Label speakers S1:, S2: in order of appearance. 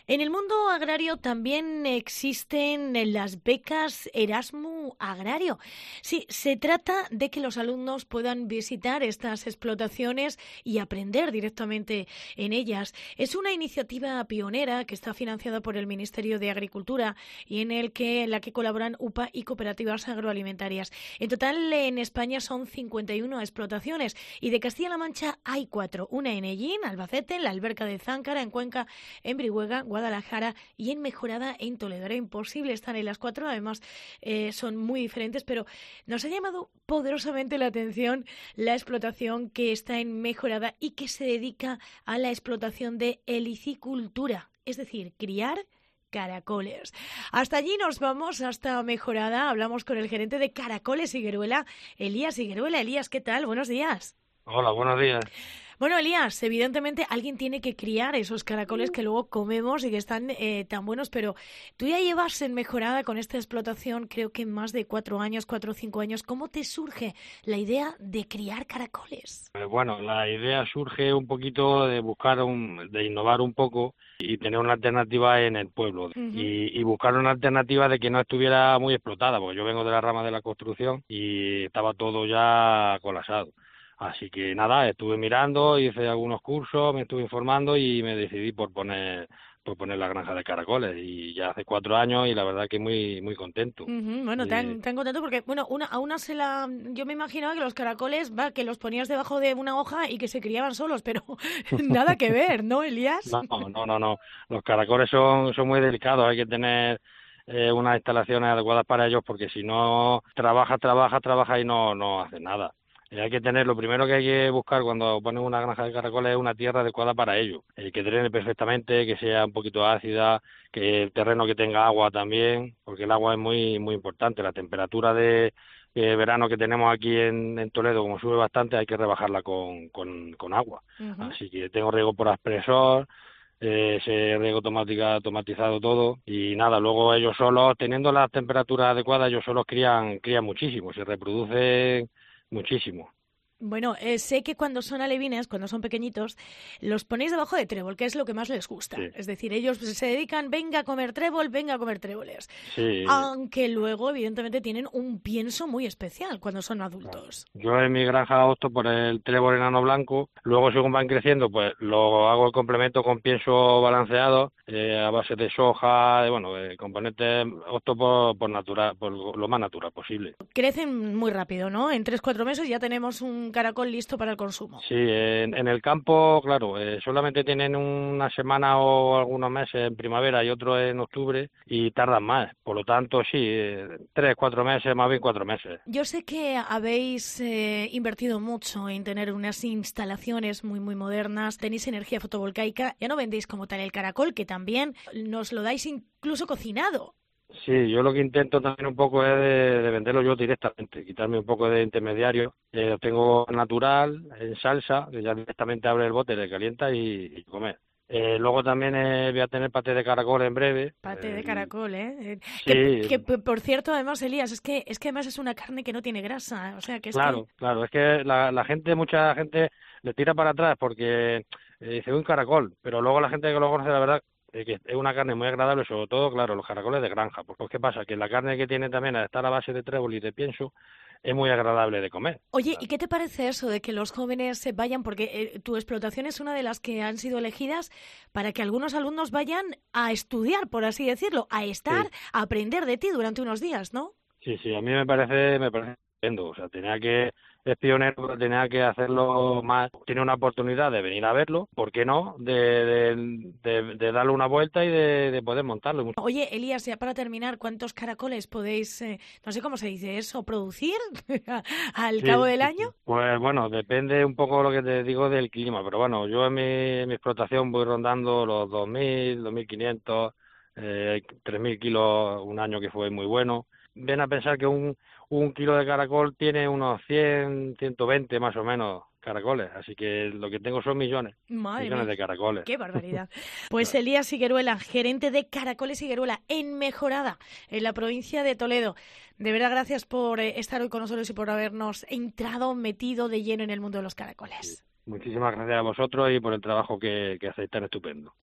S1: En el mundo agrario también existen las becas Erasmus Agrario. Sí, se trata de que los alumnos puedan visitar estas explotaciones y aprender directamente en ellas. Es una iniciativa pionera que está financiada por el Ministerio de Agricultura y en la que colaboran UPA y cooperativas agroalimentarias. En total, en España son 51 explotaciones y de Castilla-La Mancha hay 4. Una en Hellín, Albacete, en la Alberca de Záncara, en Cuenca, en Brihuega, Guadalajara y en Mejorada, en Toledo. Era imposible estar en las 4, además son muy diferentes, pero nos ha llamado poderosamente la atención la explotación que está en Mejorada y que se dedica a la explotación de helicicultura, es decir, criar caracoles. Hasta allí nos vamos, hasta Mejorada. Hablamos con el gerente de Caracoles Higueruela, Elías Higueruela. Elías, ¿qué tal? Buenos días.
S2: Hola, buenos días.
S1: Bueno, Elías, evidentemente alguien tiene que criar esos caracoles que luego comemos y que están tan buenos, pero tú ya llevas en Mejorada con esta explotación, creo que más de 4 años, 4 o 5 años. ¿Cómo te surge la idea de criar caracoles?
S2: Bueno, la idea surge un poquito de de innovar un poco y tener una alternativa en el pueblo
S1: Uh-huh.
S2: y buscar una alternativa de que no estuviera muy explotada, porque yo vengo de la rama de la construcción y estaba todo ya colapsado. Así que nada, estuve mirando, hice algunos cursos, me estuve informando y me decidí por poner la granja de caracoles y ya hace 4 años y la verdad que muy contento.
S1: Uh-huh. Bueno,
S2: De,
S1: tan contento porque, bueno, yo me imaginaba que los caracoles, que los ponías debajo de una hoja y que se criaban solos, pero nada que ver, ¿no, Elías?
S2: No. Los caracoles son muy delicados. Hay que tener unas instalaciones adecuadas para ellos porque si no trabaja y no hace nada. Hay que tener, lo primero que hay que buscar cuando pones una granja de caracoles es una tierra adecuada para ellos, que drene perfectamente, que sea un poquito ácida, que el terreno que tenga agua también, porque el agua es muy importante. La temperatura de verano que tenemos aquí en Toledo, como sube bastante, hay que rebajarla con agua.
S1: Uh-huh.
S2: Así que tengo riego por aspersor, ese riego automatizado todo y nada, luego ellos solos, teniendo las temperaturas adecuadas, ellos solos crían muchísimo, se reproducen muchísimo.
S1: Bueno, sé que cuando son alevines, cuando son pequeñitos, los ponéis debajo de trébol, que es lo que más les gusta.
S2: Sí,
S1: Es decir, ellos se dedican, venga a comer trébol, venga a comer tréboles.
S2: sí.
S1: Aunque luego, evidentemente, tienen un pienso muy especial cuando son
S2: Claro.
S1: adultos.
S2: Yo en mi granja opto por el trébol enano blanco, luego según van creciendo, pues lo hago el complemento con pienso balanceado, a base de soja, de componentes, opto por natural, por lo más natural posible.
S1: Crecen muy rápido, ¿no? En 3 o 4 meses ya tenemos un caracol listo para el consumo.
S2: Sí, en el campo, claro, solamente tienen una semana o algunos meses en primavera y otro en octubre y tardan más. Por lo tanto, sí, 3, 4 meses, más bien 4 meses.
S1: Yo sé que habéis invertido mucho en tener unas instalaciones muy, muy modernas, tenéis energía fotovoltaica, ya no vendéis como tal el caracol, que también nos lo dais incluso cocinado.
S2: Sí, yo lo que intento también un poco es de venderlo yo directamente, quitarme un poco de intermediario. Lo tengo natural, en salsa, que ya directamente abre el bote, le calienta y comer. Luego también voy a tener paté de caracol en breve.
S1: Pate de caracol, ¿eh?
S2: Sí,
S1: Por cierto, además, Elías, es que además es una carne que no tiene grasa, o sea, que es que...
S2: claro, es que mucha gente le tira para atrás porque dice un caracol, pero luego la gente que lo conoce, la verdad, que es una carne muy agradable, sobre todo, claro, los caracoles de granja. Pues, ¿qué pasa? Que la carne que tiene también, al estar a base de trébol y de pienso, es muy agradable de comer.
S1: Oye, ¿y qué te parece eso de que los jóvenes se vayan? Porque tu explotación es una de las que han sido elegidas para que algunos alumnos vayan a estudiar, por así decirlo, a estar,
S2: Sí,
S1: a aprender de ti durante unos días, ¿no?
S2: sí, a mí me parece estupendo. O sea, es pionero, pero tenía que hacerlo más. Tiene una oportunidad de venir a verlo, ¿por qué no? De darle una vuelta y de poder montarlo.
S1: Oye, Elías, ya para terminar, ¿cuántos caracoles podéis, no sé cómo se dice eso, producir al cabo del año?
S2: Pues bueno, depende un poco lo que te digo del clima, pero bueno, yo en mi explotación voy rondando los 2.000, 2.500, 3.000 kilos un año que fue muy bueno. Ven a pensar que un kilo de caracol tiene unos 100, 120 más o menos caracoles, así que lo que tengo son
S1: Madre
S2: millones
S1: mía,
S2: de caracoles.
S1: qué barbaridad. Pues
S2: Claro.
S1: Elías Higueruela, gerente de Caracoles Higueruela, en Mejorada, en la provincia de Toledo. De verdad, gracias por estar hoy con nosotros y por habernos metido de lleno en el mundo de los caracoles.
S2: Muchísimas gracias a vosotros y por el trabajo que hacéis tan estupendo.